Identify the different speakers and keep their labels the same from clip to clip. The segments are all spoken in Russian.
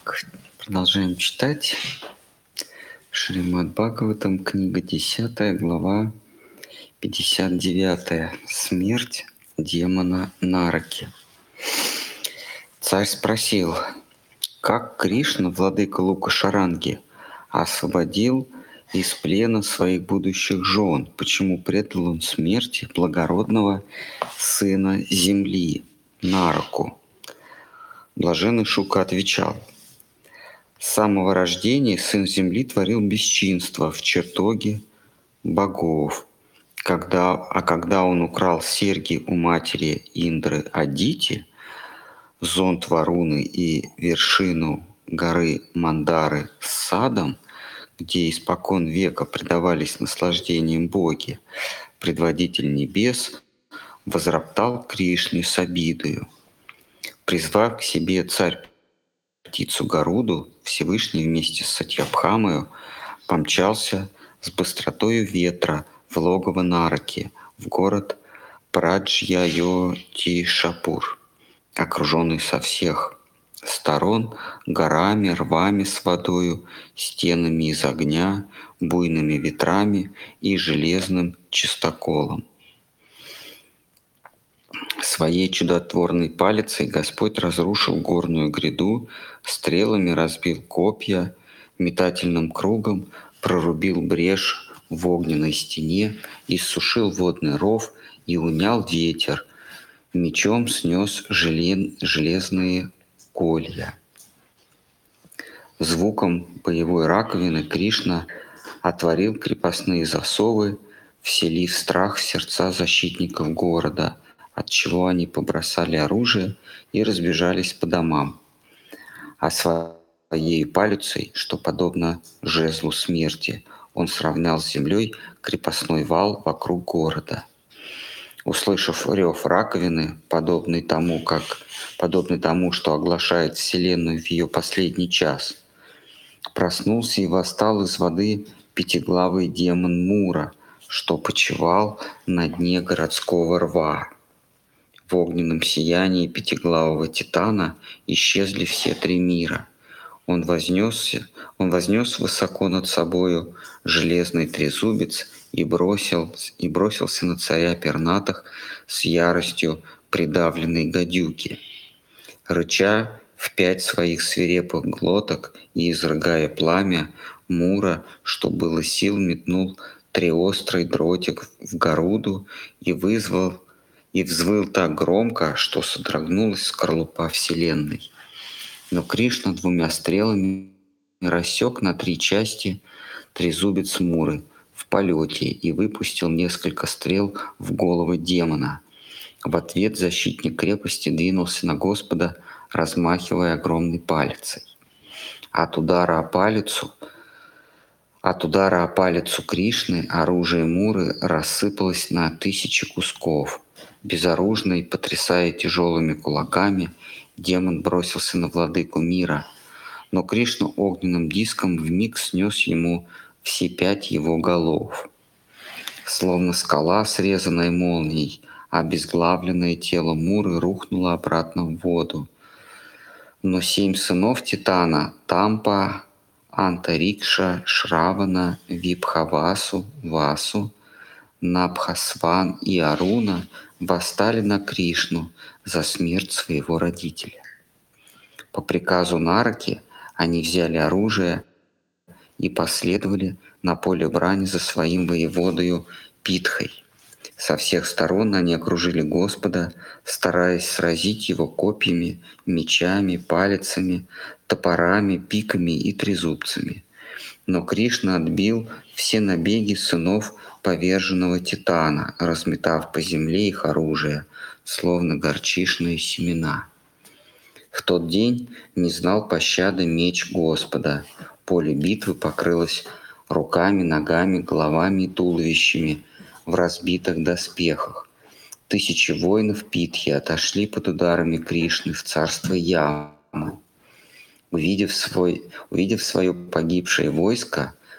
Speaker 1: Продолжаем читать. Шримад Бхагаватам, книга 10, глава 59. Смерть демона Нараки. Царь спросил, как Кришна, владыка Лука-Шаранги, освободил из плена своих будущих жен, почему предал он смерти благородного сына земли, Нараку. Блаженный Шука отвечал, с самого рождения сын земли творил бесчинство в чертоге богов. Когда он украл серьги у матери Индры Адити, зонт Варуны и вершину горы Мандары с садом, где испокон века предавались наслаждениям боги, предводитель небес возроптал Кришне с обидою. Призвав к себе царь птицу Гаруду, Всевышний вместе с Сатьябхамою помчался с быстротою ветра в логово Нараки, в город Праджья-Йоти-Шапур, окруженный со всех сторон горами, рвами с водою, стенами из огня, буйными ветрами и железным чистоколом. Своей чудотворной палицей Господь разрушил горную гряду, стрелами разбил копья, метательным кругом прорубил брешь в огненной стене, иссушил водный ров и унял ветер, мечом снес железные колья. Звуком боевой раковины Кришна отворил крепостные засовы, вселив страх в сердца защитников города, отчего они побросали оружие и разбежались по домам. А своей палицей, что подобно жезлу смерти, он сравнял с землей крепостной вал вокруг города. Услышав рев раковины, подобный тому, что оглашает Вселенную в ее последний час, проснулся и восстал из воды пятиглавый демон Мура, что почивал на дне городского рва. В огненном сиянии пятиглавого титана исчезли все три мира. Он вознес высоко над собою железный трезубец и бросился на царя пернатых с яростью придавленной гадюки. Рыча в 5 своих свирепых глоток и изрыгая пламя, Мура, что было сил, метнул триострый дротик в Гаруду и взвыл так громко, что содрогнулась скорлупа Вселенной. Но Кришна 2 стрелами рассек на 3 части трезубец Муры в полете и выпустил несколько стрел в голову демона. В ответ защитник крепости двинулся на Господа, размахивая огромной палицей. От удара о палицу Кришны оружие Муры рассыпалось на 1000 кусков. Безоружный, потрясая тяжелыми кулаками, демон бросился на владыку мира, но Кришна огненным диском вмиг снес ему все 5 его голов. Словно скала, срезанная молнией, обезглавленное тело Муры рухнуло обратно в воду. Но 7 сынов Титана — Тампа, Антарикша, Шравана, Вибхавасу, Васу, Набхасван и Аруна восстали на Кришну за смерть своего родителя. По приказу Нараки они взяли оружие и последовали на поле брани за своим воеводою Питхой. Со всех сторон они окружили Господа, стараясь сразить его копьями, мечами, палицами, топорами, пиками и трезубцами. Но Кришна отбил все набеги сынов поверженного Титана, разметав по земле их оружие, словно горчичные семена. В тот день не знал пощады меч Господа. Поле битвы покрылось руками, ногами, головами и туловищами в разбитых доспехах. 1000 воинов Питхи отошли под ударами Кришны в царство Ямы. Увидев свое погибшее войско,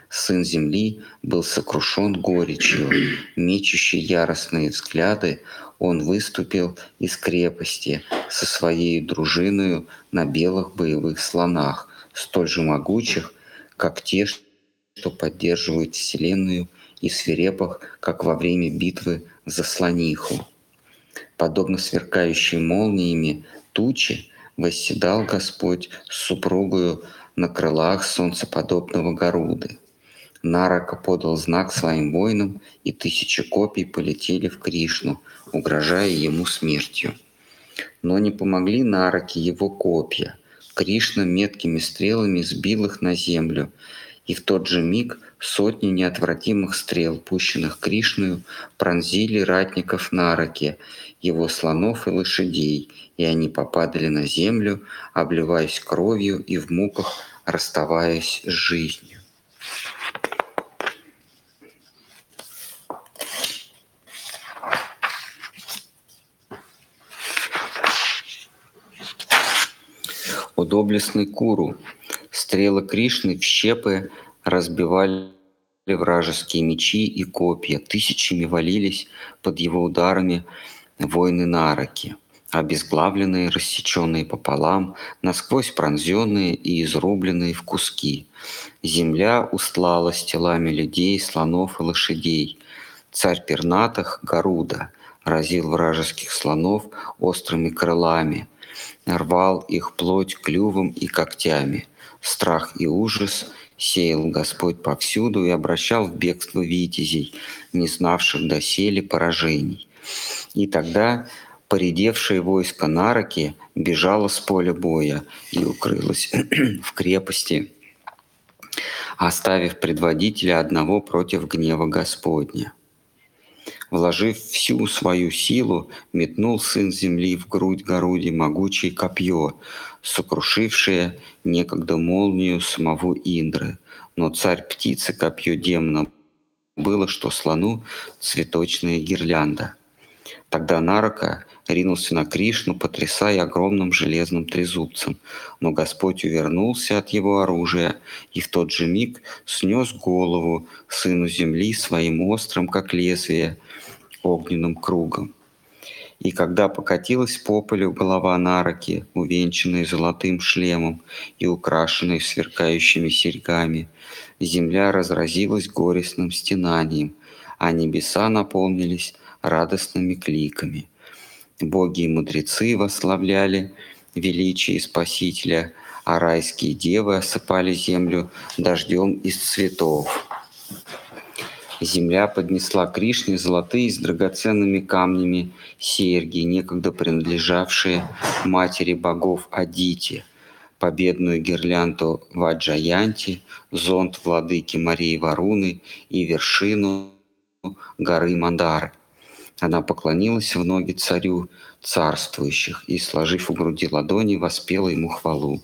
Speaker 1: Сын земли был сокрушен горечью, мечущий яростные взгляды, он выступил из крепости со своей дружиною на белых боевых слонах, столь же могучих, как те, что поддерживают вселенную, и свирепых, как во время битвы за слониху. Подобно сверкающей молниями тучи, восседал Господь с супругою на крылах солнцеподобного Горуды. Нарака подал знак своим воинам, и 1000 копий полетели в Кришну, угрожая ему смертью. Но не помогли Нараке его копья. Кришна меткими стрелами сбил их на землю, и в тот же миг сотни неотвратимых стрел, пущенных Кришною, пронзили ратников Нараки, его слонов и лошадей, и они попадали на землю, обливаясь кровью и в муках расставаясь с жизнью. О доблестный Куру! Стрелы Кришны в щепы разбивали вражеские мечи и копья, тысячами валились под его ударами воины Нараки, обезглавленные, рассеченные пополам, насквозь пронзенные и изрубленные в куски. Земля устлалась телами людей, слонов и лошадей. Царь пернатых Гаруда разил вражеских слонов острыми крылами, рвал их плоть клювом и когтями. Страх и ужас сеял Господь повсюду и обращал в бегство витязей, не знавших доселе поражений. И тогда поредевшее войско Нараки бежало с поля боя и укрылось в крепости, оставив предводителя одного против гнева Господня. Вложив всю свою силу, метнул сын земли в грудь Горуде могучее копье, сокрушившее некогда молнию самого Индры. Но царь птицы копье демона было, что слону цветочная гирлянда. Тогда Нарака ринулся на Кришну, потрясая огромным железным трезубцем. Но Господь увернулся от его оружия и в тот же миг снес голову сыну земли своим острым, как лезвие, огненным кругом. И когда покатилась по полю голова Нараки, увенчанная золотым шлемом и украшенная сверкающими серьгами, земля разразилась горестным стенанием, а небеса наполнились радостными кликами. Боги и мудрецы восславляли величие Спасителя, а райские девы осыпали землю дождем из цветов. Земля поднесла Кришне золотые с драгоценными камнями серьги, некогда принадлежавшие матери богов Адити, победную гирлянду Ваджаянти, зонт владыки Марии Варуны и вершину горы Мандары. Она поклонилась в ноги царю царствующих и, сложив у груди ладони, воспела ему хвалу.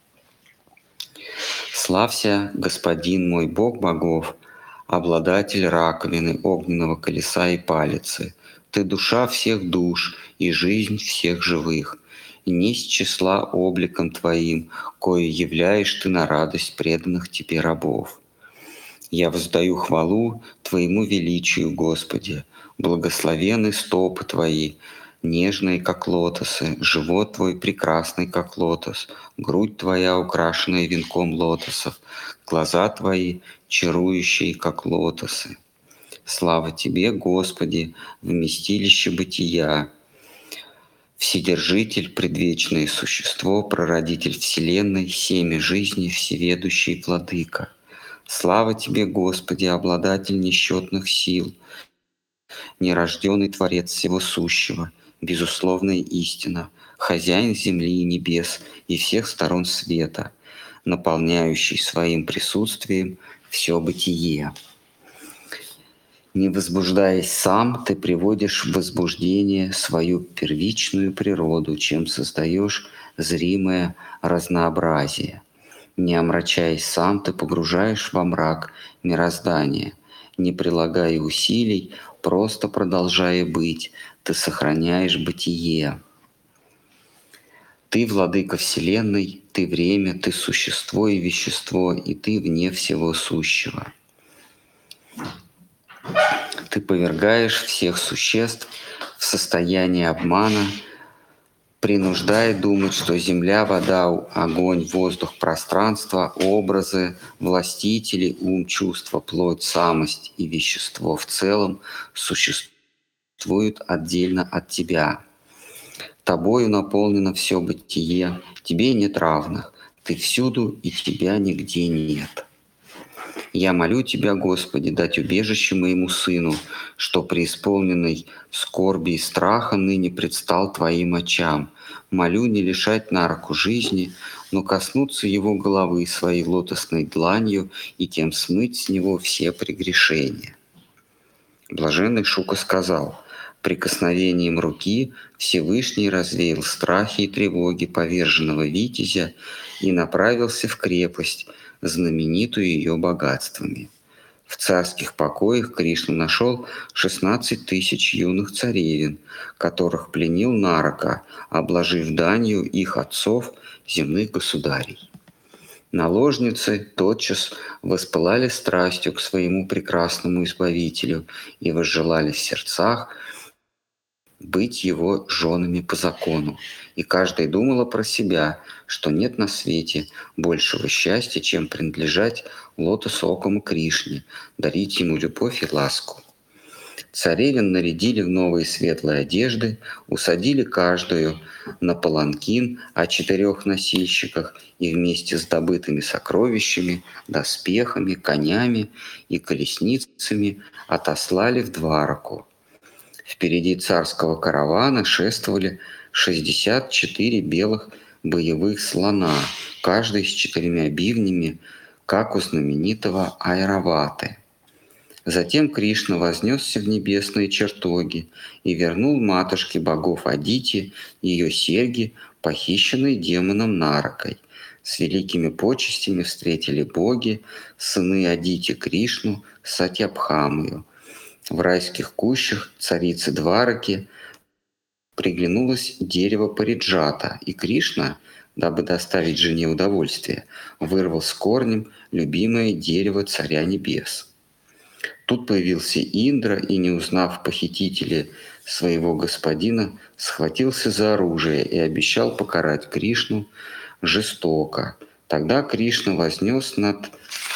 Speaker 1: «Славься, господин мой Бог богов, обладатель раковины, огненного колеса и палицы. Ты душа всех душ и жизнь всех живых, и не с числа обликом твоим, кое являешь ты на радость преданных тебе рабов. Я воздаю хвалу твоему величию, Господи, благословенны стопы твои, нежные, как лотосы, живот твой прекрасный, как лотос, грудь твоя, украшенная венком лотосов, глаза твои, чарующие, как лотосы. Слава тебе, Господи, вместилище бытия, Вседержитель, предвечное существо, прародитель вселенной, семя жизни, всеведущий владыка. Слава тебе, Господи, обладатель несчетных сил, нерожденный Творец всего сущего, безусловная истина, хозяин земли и небес и всех сторон света, наполняющий своим присутствием все бытие. Не возбуждаясь сам, ты приводишь в возбуждение свою первичную природу, чем создаешь зримое разнообразие. Не омрачаясь сам, ты погружаешь во мрак мироздания. Не прилагая усилий, просто продолжая быть, ты сохраняешь бытие. Ты, владыка Вселенной, Ты время, ты существо и вещество, и ты вне всего сущего. Ты повергаешь всех существ в состояние обмана, принуждая думать, что земля, вода, огонь, воздух, пространство, образы, властители, ум, чувство, плоть, самость и вещество в целом существуют отдельно от тебя. Тобою наполнено все бытие, тебе нет равных, ты всюду, и тебя нигде нет. Я молю Тебя, Господи, дать убежище моему сыну, что преисполненный скорби и страха ныне предстал Твоим очам. Молю не лишать на руку жизни, но коснуться его головы своей лотосной дланью и тем смыть с него все прегрешения. Блаженный Шука сказал: прикосновением руки Всевышний развеял страхи и тревоги поверженного витязя и направился в крепость, знаменитую ее богатствами. В царских покоях Кришна нашел 16 тысяч юных царевин, которых пленил Нарака, обложив данью их отцов, земных государей. Наложницы тотчас воспылали страстью к своему прекрасному избавителю и возжелали в сердцах быть его женами по закону. И каждая думала про себя, что нет на свете большего счастья, чем принадлежать лотосокому Кришне, дарить ему любовь и ласку. Царевин нарядили в новые светлые одежды, усадили каждую на паланкин о 4 носильщиках и вместе с добытыми сокровищами, доспехами, конями и колесницами отослали в Двараку. Впереди царского каравана шествовали 64 белых боевых слона, каждый с 4 бивнями, как у знаменитого Айраваты. Затем Кришна вознесся в небесные чертоги и вернул матушке богов Адити ее серьги, похищенные демоном Наракой. С великими почестями встретили боги, сыны Адити Кришну с Сатьябхамою. В райских кущах царицы Двараки приглянулось дерево Париджата, и Кришна, дабы доставить жене удовольствие, вырвал с корнем любимое дерево царя небес. Тут появился Индра и, не узнав похитителя своего господина, схватился за оружие и обещал покарать Кришну жестоко. Тогда Кришна вознес над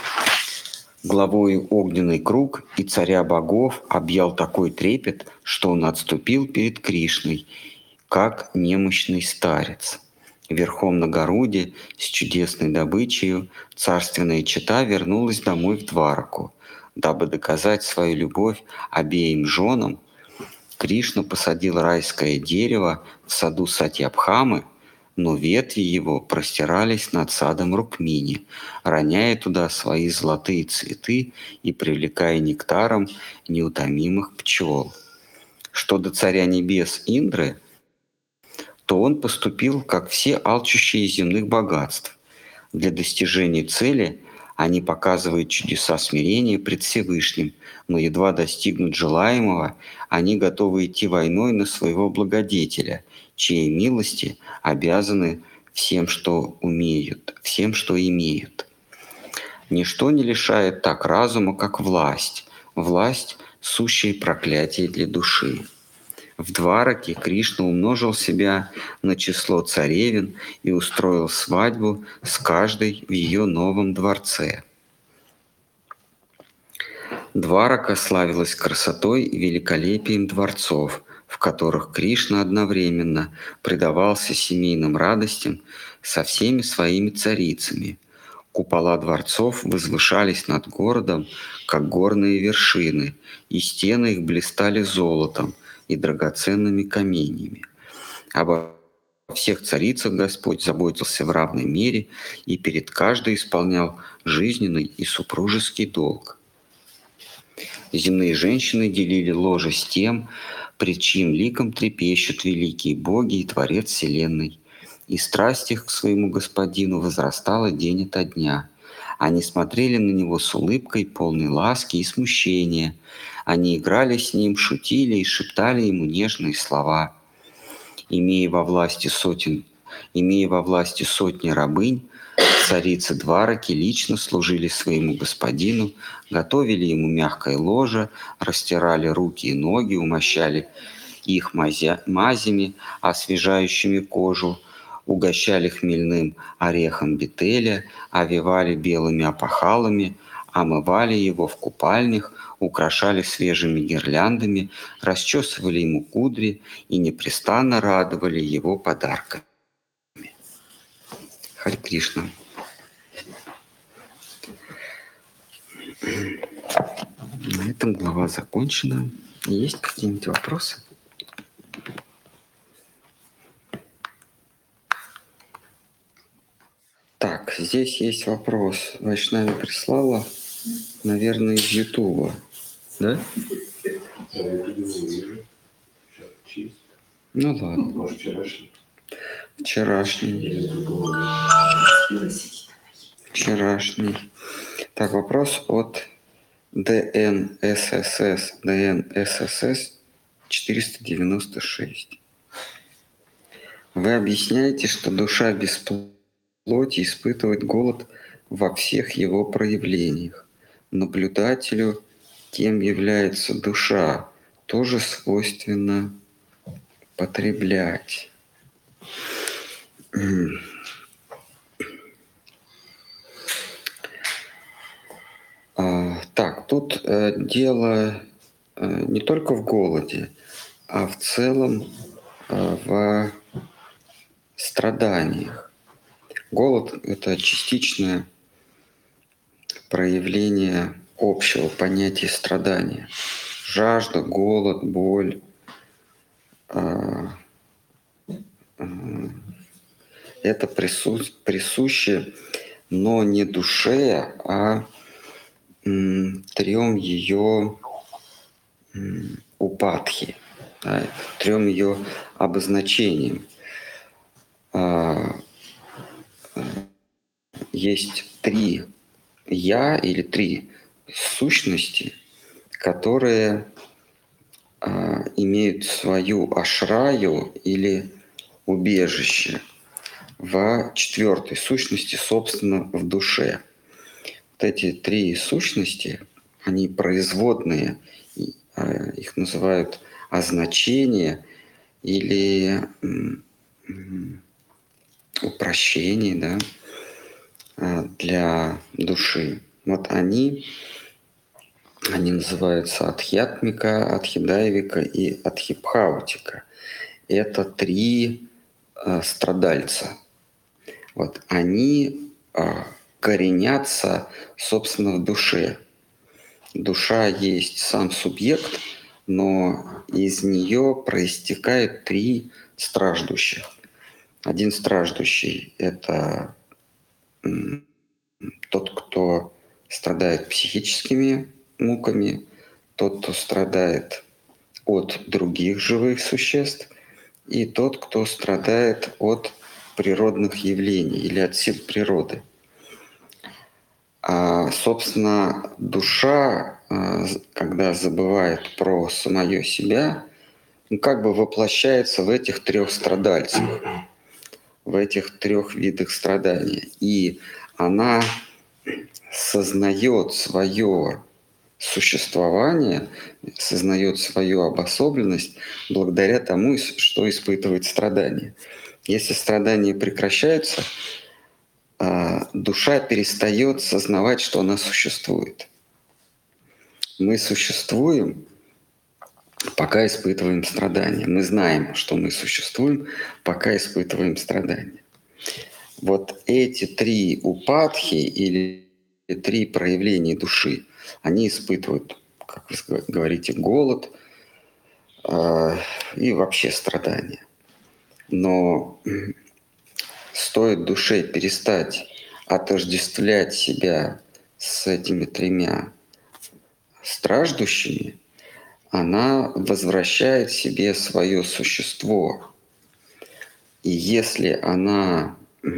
Speaker 1: главою огненный круг, и царя богов объял такой трепет, что он отступил перед Кришной, как немощный старец. Верхом на Гаруде с чудесной добычей царственная чета вернулась домой в Двараку. Дабы доказать свою любовь обеим женам, Кришна посадил райское дерево в саду Сатьябхамы, но ветви его простирались над садом Рукмини, роняя туда свои золотые цветы и привлекая нектаром неутомимых пчел. Что до царя небес Индры, то он поступил, как все алчущие земных богатств. Для достижения цели они показывают чудеса смирения пред Всевышним, но едва достигнут желаемого, они готовы идти войной на своего благодетеля, чьей милости обязаны всем, что умеют, всем, что имеют. Ничто не лишает так разума, как власть. Власть – сущее проклятие для души. В Двараке Кришна умножил себя на число царевин и устроил свадьбу с каждой в ее новом дворце. Дварака славилась красотой и великолепием дворцов, в которых Кришна одновременно предавался семейным радостям со всеми своими царицами. Купола дворцов возвышались над городом, как горные вершины, и стены их блистали золотом и драгоценными каменьями. Обо всех царицах Господь заботился в равной мере и перед каждой исполнял жизненный и супружеский долг. Земные женщины делили ложе с тем, пред чьим ликом трепещут великие боги и Творец Вселенной. И страсть их к своему господину возрастала день ото дня. Они смотрели на него с улыбкой, полной ласки и смущения. Они играли с ним, шутили и шептали ему нежные слова. Имея во власти сотен имея во власти сотни рабынь, царицы Двараки лично служили своему господину, готовили ему мягкое ложе, растирали руки и ноги, умощали их мазями, освежающими кожу, угощали хмельным орехом бетеля, овивали белыми опахалами, омывали его в купальнях, украшали свежими гирляндами, расчесывали ему кудри и непрестанно радовали его подарками. Харе Кришна. На этом глава закончена. Есть какие-нибудь вопросы? Так, здесь есть вопрос. Вайшнави прислала, наверное, из Ютуба. Да? Ну ладно.
Speaker 2: Может, вчерашний.
Speaker 1: Вчерашний. Так, вопрос от ДНССС 496. Вы объясняете, что душа без плоти испытывает голод во всех его проявлениях. Наблюдателю, кем является душа, тоже свойственно потреблять. Так, тут дело не только в голоде, а в целом в страданиях. Голод – это частичное проявление общего понятия страдания. Жажда, голод, боль – это присуще, но не душе, а трем ее упадхи, да, трем ее обозначениям. Есть три «я» или три сущности, которые имеют свою ашраю или убежище в четвертой сущности, собственно, в душе. Вот эти три сущности, они производные, их называют означения или упрощение, да, для души. Вот они называются Адхьятмика, Адхидайвика и Адхибхаутика. Это три страдальца. Вот они коренятся, собственно, в душе. Душа есть сам субъект, но из нее проистекают три страждущих. Один страждущий – это тот, кто страдает психическими муками, тот, кто страдает от других живых существ, и тот, кто страдает от природных явлений или от сил природы. А, собственно, душа, когда забывает про самое себя, как бы воплощается в этих трех страдальцах, в этих трех видах страдания. И она сознает свое существование, сознает свою обособленность благодаря тому, что испытывает страдания. Если страдания прекращаются, душа перестает сознавать, что она существует. Мы существуем, пока испытываем страдания. Мы знаем, что мы существуем, пока испытываем страдания. Вот эти три упадхи или три проявления души, они испытывают, как вы говорите, голод и вообще страдания. Но стоит душе перестать отождествлять себя с этими тремя страждущими, она возвращает себе свое существо. И если она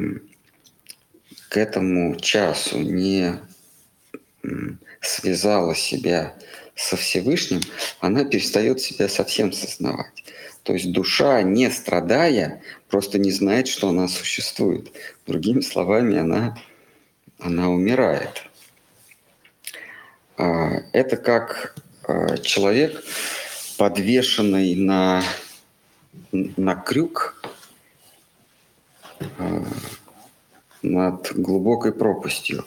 Speaker 1: к этому часу не связала себя со Всевышним, она перестает себя совсем сознавать. То есть душа, не страдая, просто не знает, что она существует. Другими словами, она умирает. Это как человек, подвешенный на крюк над глубокой пропастью.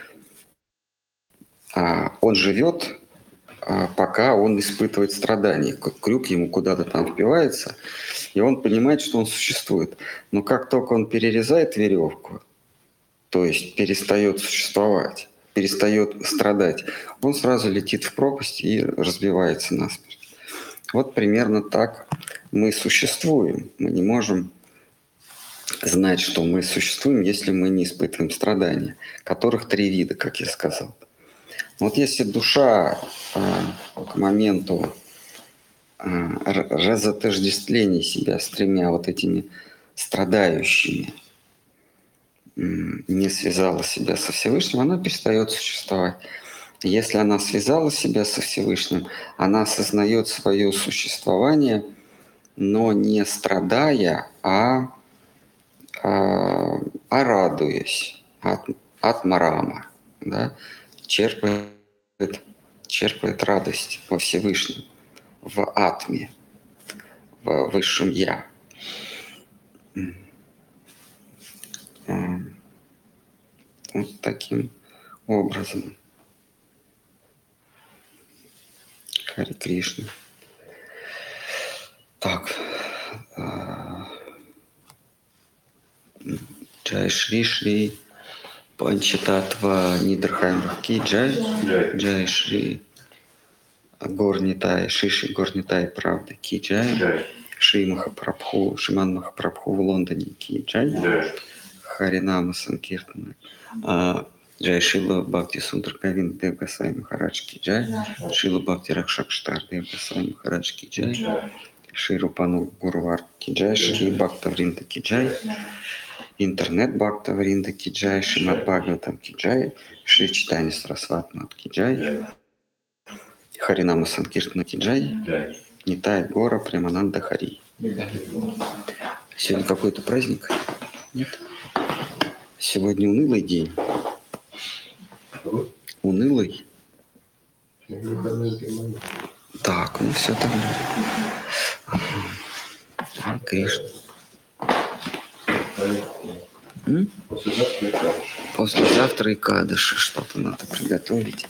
Speaker 1: Он живет, пока он испытывает страдания. Крюк ему куда-то там впивается, и он понимает, что он существует. Но как только он перерезает веревку, то есть перестает существовать, перестает страдать, он сразу летит в пропасть и разбивается насмерть. Вот примерно так мы существуем. Мы не можем знать, что мы существуем, если мы не испытываем страдания, которых 3 вида, как я сказал. Вот если душа к моменту разотождествления себя с 3 вот этими страдающими не связала себя со Всевышним, она перестает существовать. Если она связала себя со Всевышним, она осознает свое существование, но не страдая, а радуясь от марама, да? черпает радость во Всевышнем, в атме, в высшем Я. Вот таким образом. Харе Кришна. Так. Джай Шри Шри Панчататва Нидхарм Ки Джай. Джай Шри Горнитай, Шиши Горнитай Правда Ки Джай. Шри Махапрабху, Шиман Махапрабху в Лондоне Ки Джай. Харинама Санкиртана. Джай Шила Бхакти Сундар Говинда Дев Госвами Махарадж Ки Джай. Шила Бхакти Ракшакштар Дев Госвами Махарадж Ки Джай. Шри Рупану Гурвар Ки Джай. Шри Бхакта Вринда Ки Джай. Интернет Бхакта Вринда Ки Джай. Шримад Бхагаватам Ки Джай. Шри Чайтанья Сарасвати Мат Ки Джай. Харинама Санкиртана Ки Джай. Нитай Гора Премананда Хари. Сегодня какой-то праздник? Нет? Сегодня унылый день. Унылый? Так, ну все тогда. Кришна. Послезавтра и Кадыши. Что-то надо приготовить.